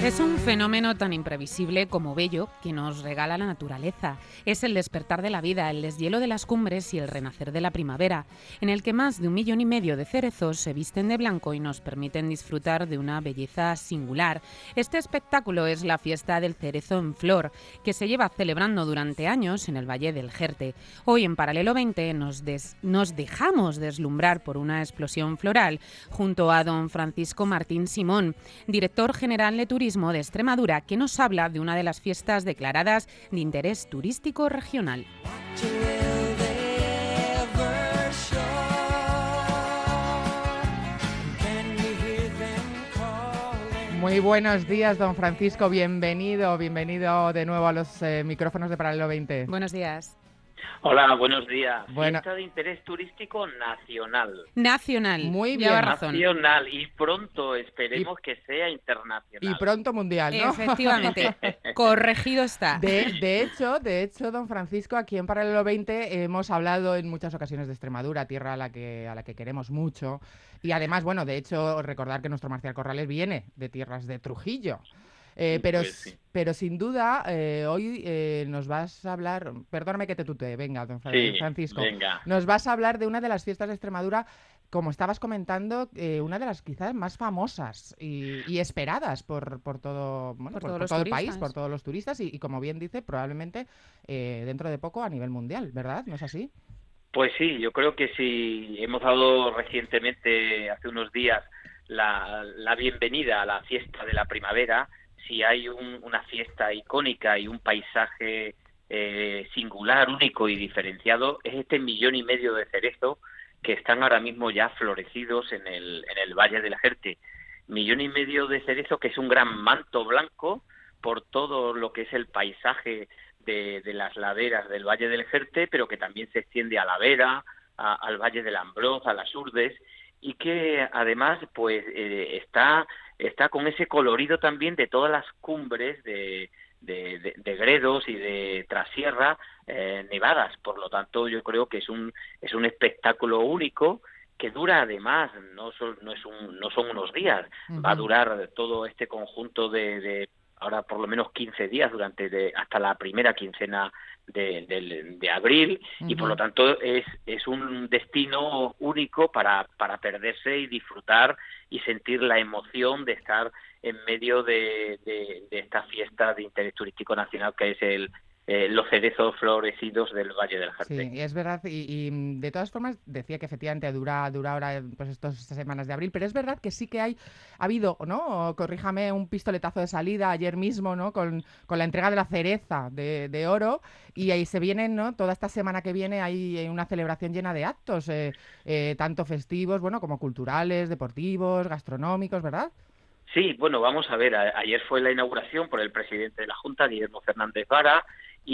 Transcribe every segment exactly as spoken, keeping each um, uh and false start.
Es un fenómeno tan imprevisible como bello que nos regala la naturaleza. Es el despertar de la vida, el deshielo de las cumbres y el renacer de la primavera, en el que más de un millón y medio de cerezos se visten de blanco y nos permiten disfrutar de una belleza singular. Este espectáculo es la fiesta del cerezo en flor, que se lleva celebrando durante años en el Valle del Jerte. Hoy en Paralelo veinte nos, des- nos dejamos deslumbrar por una explosión floral junto a don Francisco Martín Simón, director general de Turismo de Extremadura, que nos habla de una de las fiestas declaradas de interés turístico regional. Muy buenos días, don Francisco, bienvenido, bienvenido de nuevo a los eh, micrófonos de Paralelo veinte. Buenos días. Hola, buenos días. Bueno. Fiesta de interés turístico nacional. Nacional. Muy Lleva bien. razón. Nacional y pronto esperemos Y- que sea internacional. Y pronto mundial, ¿no? Efectivamente. Corregido está. De, de hecho, de hecho, don Francisco, aquí en Paralelo veinte hemos hablado en muchas ocasiones de Extremadura, tierra a la que a la que queremos mucho. Y además, bueno, de hecho, recordar que nuestro Marcial Corrales viene de tierras de Trujillo. Eh, pero, Pues sí. pero sin duda, eh, hoy eh, nos vas a hablar, perdóname que te tutee, venga, don Fra- Sí, Francisco, venga. nos vas a hablar de una de las fiestas de Extremadura, como estabas comentando, eh, una de las quizás más famosas y, y esperadas por, por todo, bueno, Por por, todos por los todo el turistas. país, por todos los turistas y, y como bien dice, probablemente eh, dentro de poco a nivel mundial, ¿verdad? ¿No es así? Pues sí, yo creo que sí. Hemos dado recientemente, hace unos días, la, la bienvenida a la fiesta de la primavera. Si hay un- una fiesta icónica y un paisaje eh, singular, único y diferenciado, es este millón y medio de cerezo que están ahora mismo ya florecidos en el, en el Valle del Jerte. Millón y medio de cerezo, que es un gran manto blanco por todo lo que es el paisaje de, de las laderas del Valle del Jerte, pero que también se extiende a la Vera, a- al Valle del Ambroz, a las Urdes, y que además pues eh, está está con ese colorido también de todas las cumbres de, de, de- de Gredos y de Trasierra eh, nevadas. Por lo tanto, yo creo que es un es un espectáculo único que dura además, no son, no es un, no son unos días, va a Ujú. durar todo este conjunto de, de ahora por lo menos quince días durante de, hasta la primera quincena de, del- de abril, y por Ujú. lo tanto es, es un destino único para, para perderse y disfrutar y sentir la emoción de estar en medio de, de, de esta fiesta de interés turístico nacional que es el eh, los cerezos florecidos del Valle del Jerte. Sí, es verdad, y, y, mm, de todas formas decía que efectivamente dura, dura ahora pues estos, estas semanas de abril, pero es verdad que sí que hay, ha habido, ¿no? O corríjame, un pistoletazo de salida ayer mismo, ¿no? Con, con la entrega de la cereza de, de oro, y ahí se vienen, ¿no? Toda esta semana que viene hay eh, una celebración llena de actos, eh, eh, tanto festivos, bueno, como culturales, deportivos, gastronómicos, ¿verdad? Sí, bueno, vamos a ver, a- ayer fue la inauguración por el presidente de la Junta, Guillermo Fernández Vara,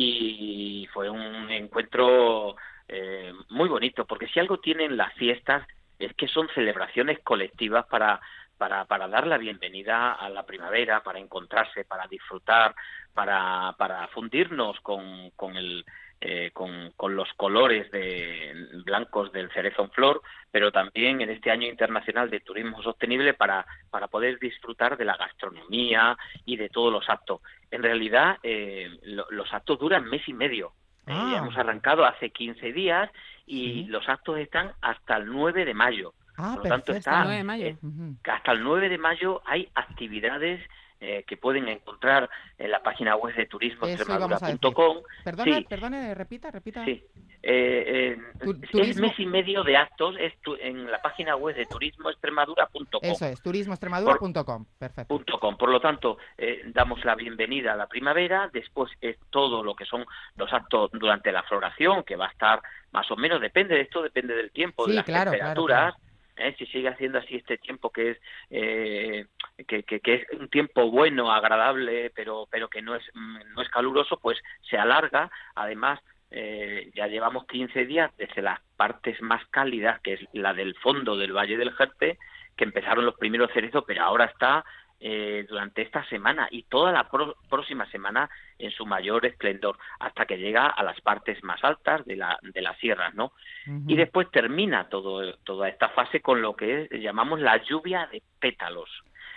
y fue un encuentro eh, muy bonito, porque si algo tienen las fiestas es que son celebraciones colectivas para, para, para dar la bienvenida a la primavera, para encontrarse, para disfrutar, para, para fundirnos con, con el eh, con, con los colores de blancos del cerezo en flor, pero también en este año internacional de turismo sostenible para, para poder disfrutar de la gastronomía y de todos los actos. En realidad, eh, lo- los actos duran mes y medio. Eh, Ah. hemos arrancado hace quince días y Sí. los actos están hasta el nueve de mayo. Ah, Por lo tanto, perfecto. Hasta el está nueve de mayo. eh, Ujú. que hasta el nueve de mayo hay actividades eh, que pueden encontrar en la página web de turismo Eso extremadura íbamos a punto decir. com. Perdona, Sí, perdone, repita, repita. sí. Eh, eh, Tu- es turismo- mes y medio de actos es tu- en la página web de turismo extremadura punto com. Eso es, turismo extremadura punto com. Perfecto. Punto com. Por lo tanto, eh, damos la bienvenida a la primavera, después es todo lo que son los actos durante la floración, que va a estar más o menos, depende de esto, depende del tiempo, Sí, de las claro, claro, temperaturas. ¿eh? Si sigue haciendo así este tiempo que es eh, que, que, que es un tiempo bueno, agradable, pero pero que no es mm, no es caluroso, pues se alarga. Además, eh, ya llevamos quince días desde las partes más cálidas, que es la del fondo del Valle del Jerte, que empezaron los primeros cerezos, pero ahora está eh, durante esta semana y toda la pro- próxima semana en su mayor esplendor, hasta que llega a las partes más altas de la de las sierras, ¿no? Ujú. Y después termina todo toda esta fase con lo que es- llamamos la lluvia de pétalos.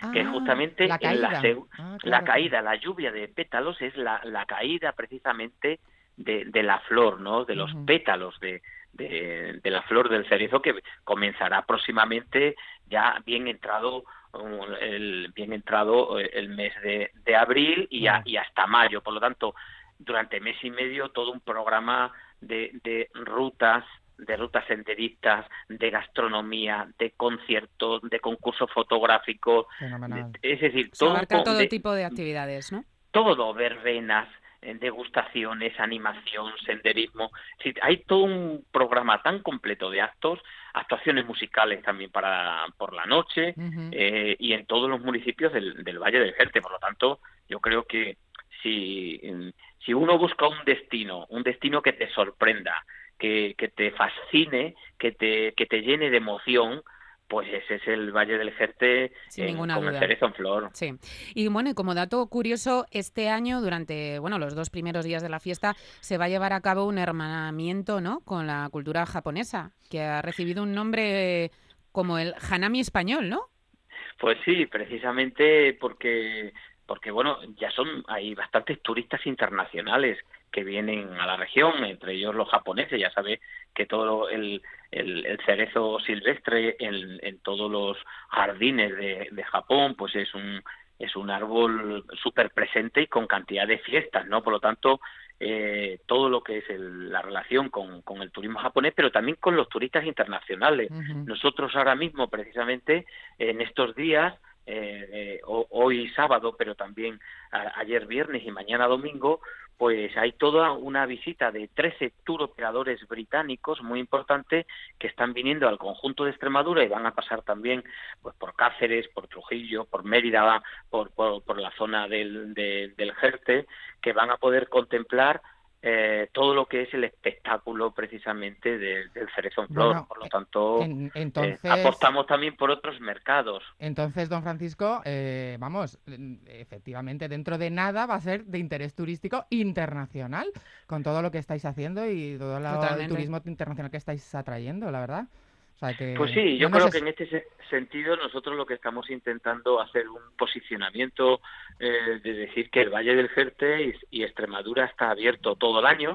que es Ah, justamente la en la, caída. seg- Ah, la claro, claro. caída, la lluvia de pétalos es la, la caída precisamente de, de la flor, ¿no? De los Ujú. pétalos de, de, de la flor del cerezo, que comenzará próximamente, ya bien entrado um, el bien entrado eh, el mes de, de abril y, a- Claro. y hasta mayo. Por lo tanto, durante mes y medio todo un programa de, de rutas de rutas senderistas, de gastronomía, de conciertos, de concursos fotográficos, de- Fenomenal. es decir, O sea, todo un abarca co- todo de, tipo de actividades, ¿no? todo, verbenas, eh, degustaciones, animación, senderismo. Sí, hay todo un programa tan completo de actos, actuaciones musicales también para por la noche, Ujú. eh, y en todos los municipios del, del Valle del Jerte. Por lo tanto, yo creo que si, mm, si uno busca un destino, un destino que te sorprenda, que, que te fascine, que te, que te llene de emoción, pues ese es el Valle del Jerte Sin en- ninguna con el duda. cerezo en flor. Sí. Y bueno, y como dato curioso, este año, durante bueno, los dos primeros días de la fiesta, se va a llevar a cabo un hermanamiento, ¿no?, con la cultura japonesa, que ha recibido un nombre como el Hanami español, ¿no? Pues sí, precisamente porque, porque bueno, ya son, hay bastantes turistas internacionales que vienen a la región, entre ellos los japoneses. Ya sabes que todo el, el, el cerezo silvestre en, en todos los jardines de, de Japón, pues es un es un árbol súper presente y con cantidad de fiestas, ¿no? Por lo tanto, eh, todo lo que es el- la relación con, con el turismo japonés, pero también con los turistas internacionales. Ujú. Nosotros ahora mismo, precisamente, en estos días, eh, eh, ho- hoy sábado, pero también a- ayer viernes y mañana domingo, pues hay toda una visita de trece tour operadores británicos muy importantes que están viniendo al conjunto de Extremadura y van a pasar también pues por Cáceres, por Trujillo, por Mérida, por, por, por la zona del, de- del Jerte, que van a poder contemplar eh, todo lo que es el espectáculo precisamente de- del cerezo en flor. Bueno, Por lo e- tanto, en- eh, entonces, apostamos también por otros mercados. entonces, don Francisco, eh, vamos, mm, efectivamente, dentro de nada va a ser de interés turístico internacional, con todo lo que estáis haciendo y todo la- el Totalmente. turismo internacional que estáis atrayendo, la verdad. O sea Pues que sí, no yo nos creo es- que en este se- sentido nosotros lo que estamos intentando hacer un posicionamiento eh, de decir que el Valle del Jerte y, y Extremadura está abierto todo el año,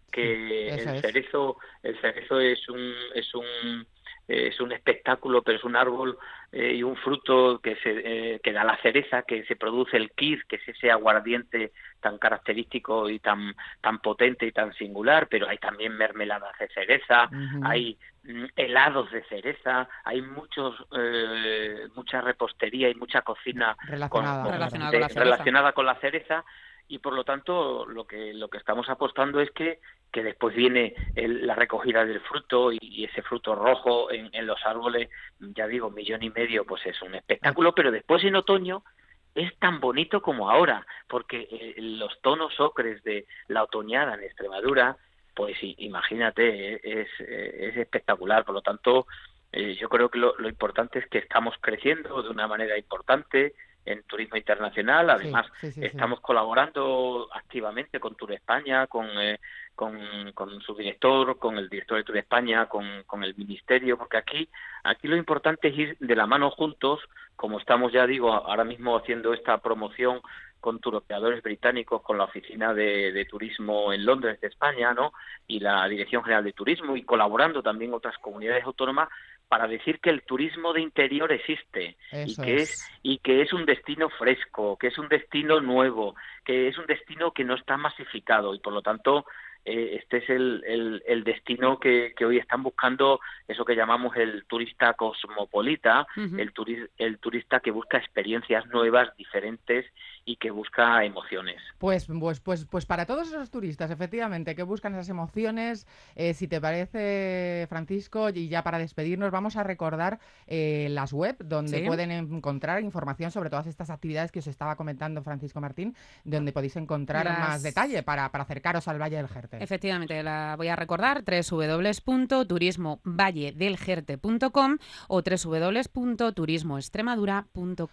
que eso el es. cerezo el cerezo es un es un es un espectáculo, pero es un árbol eh, y un fruto que se eh, que da la cereza, que se produce el kir, que es ese aguardiente tan característico y tan tan potente y tan singular, pero hay también mermeladas de cereza, Ujú. hay mm, helados de cereza, hay muchos eh, mucha repostería y mucha cocina con, Relacionada, con- claro. Relacionada de- con la cereza. relacionada con la cereza, y por lo tanto lo que lo que estamos apostando es que que después viene el- la recogida del fruto y, y ese fruto rojo en, en los árboles, ya digo, millón y medio, pues es un espectáculo, pero después en otoño es tan bonito como ahora, porque eh, los tonos ocres de la otoñada en Extremadura, pues i- imagínate, eh, es, eh, es espectacular. Por lo tanto, eh, yo creo que lo, lo importante es que estamos creciendo de una manera importante en turismo internacional. Sí, Además, sí, sí, sí. estamos colaborando activamente con Tour España, con, eh, con, con su director, con el director de Tour España, con, con el ministerio, porque aquí, aquí lo importante es ir de la mano juntos, como estamos, ya digo, ahora mismo haciendo esta promoción con turoperadores británicos, con la oficina de, de turismo en Londres de España, ¿no?, y la Dirección General de Turismo, y colaborando también otras comunidades autónomas para decir que el turismo de interior existe y Eso que es es. y que es un destino fresco, que es un destino nuevo, que es un destino que no está masificado, y por lo tanto eh, este es el, el, el destino que, que hoy están buscando, eso que llamamos el turista cosmopolita, Ujú. el, turi- el turista que busca experiencias nuevas, diferentes, y que busca emociones. Pues, pues, pues, pues para todos esos turistas, efectivamente, que buscan esas emociones, eh, si te parece, Francisco, y ya para despedirnos, vamos a recordar eh, las web donde Sí. pueden encontrar información sobre todas estas actividades que os estaba comentando Francisco Martín, donde podéis encontrar Las- más detalle para, para acercaros al Valle del Jerte. Efectivamente, la voy a recordar: doble u doble u doble u punto turismo valle del jerte punto com o doble u doble u doble u punto turismo extremadura punto com.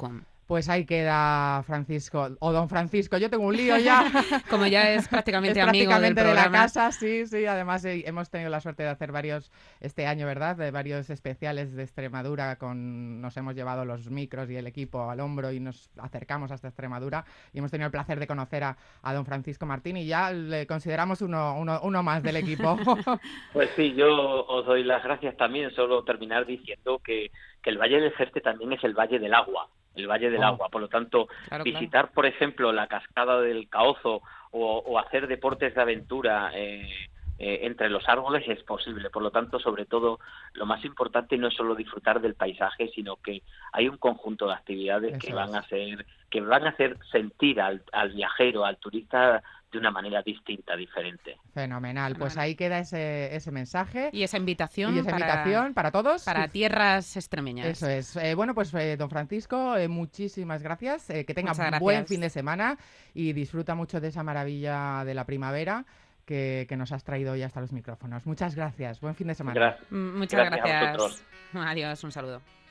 Pues ahí queda Francisco, o don Francisco, yo tengo un lío ya. Como ya es prácticamente es amigo prácticamente del de la programa. casa, sí, sí. Además eh, hemos tenido la suerte de hacer varios este año, ¿verdad? De varios especiales de Extremadura, con nos hemos llevado los micros y el equipo al hombro y nos acercamos hasta Extremadura y hemos tenido el placer de conocer a, a don Francisco Martín y ya le consideramos uno, uno, uno más del equipo. Pues sí, yo os doy las gracias también, solo terminar diciendo que, que el Valle del Jerte también es el Valle del Agua. El Valle del Oh. Agua, por lo tanto, Claro, visitar, claro. por ejemplo, la cascada del Caozo o, o hacer deportes de aventura eh, eh, entre los árboles es posible. Por lo tanto, sobre todo, lo más importante no es solo disfrutar del paisaje, sino que hay un conjunto de actividades Eso que van es. a hacer, que van a hacer sentir al, al viajero, al turista, de una manera distinta, diferente. Fenomenal. Pues Fenomenal. ahí queda ese, ese mensaje Y esa invitación, y esa para, invitación para todos. para tierras extremeñas. Eso es. Eh, bueno, pues eh, don Francisco, eh, muchísimas gracias. Eh, que tenga Muchas un gracias. buen fin de semana y disfruta mucho de esa maravilla de la primavera que, que nos has traído hoy hasta los micrófonos. Muchas gracias. Buen fin de semana. Gracias. Mm, Muchas Gracias a gracias. vosotros. Adiós, un saludo.